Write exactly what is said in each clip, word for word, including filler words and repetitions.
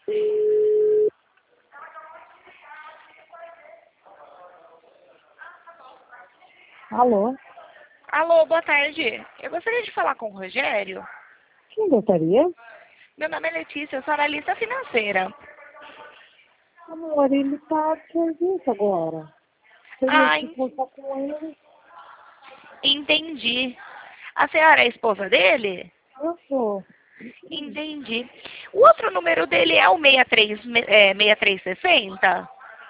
Alô? Alô, boa tarde. Eu gostaria de falar com o Rogério. Quem gostaria? Meu nome é Letícia, eu sou analista financeira. Amor, ele tá de serviço agora. Você Ah, que en- conversar com ele? entendi. A senhora é a esposa dele? Eu sou. Entendi. O outro número dele é o sessenta e três, me- é, sessenta e três sessenta?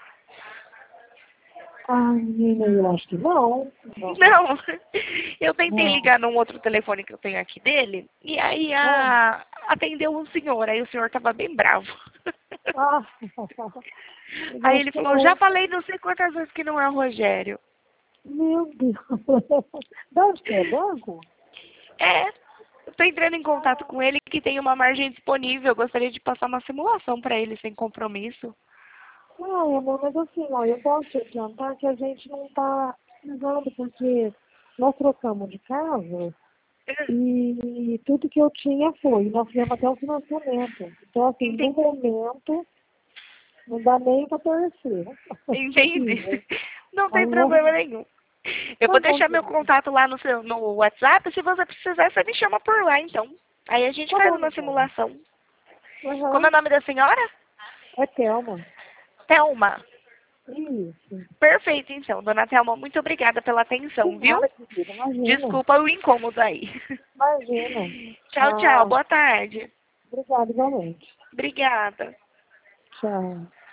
Ai, menina, eu acho que não. Não. Não. Eu tentei Não. ligar num outro telefone que eu tenho aqui dele, e aí Ah, a... atendeu um senhor, aí o senhor estava bem bravo. ah. Eu Aí acho ele que falou, já não. falei não sei quantas vezes que não é o Rogério. Meu Deus. De onde que é? Banco? É, eu tô entrando em contato com ele que tem uma margem disponível. Eu gostaria de passar uma simulação para ele sem compromisso. Ai, amor, mas assim, ó, eu posso te adiantar que a gente não tá precisando, porque nós trocamos de casa e tudo que eu tinha foi. Nós fizemos até o financiamento. Então, assim, no Entendi. momento, não dá nem para torcer. Entendi. Não tem Alô? problema nenhum. Eu Tá vou bom, deixar meu querido. contato lá no, seu, no WhatsApp. Se você precisar, você me chama por lá, então. Aí a gente Tá faz bom, uma então. simulação. Como é Aham. o nome da senhora? É Thelma. Thelma. Isso. Perfeito, então. Dona Thelma, muito obrigada pela De atenção, viu? nada, querida. Imagina. Desculpa o incômodo aí. Imagina. Tchau, tchau. Tchau. Boa tarde. Obrigada, igualmente. Obrigada. Tchau.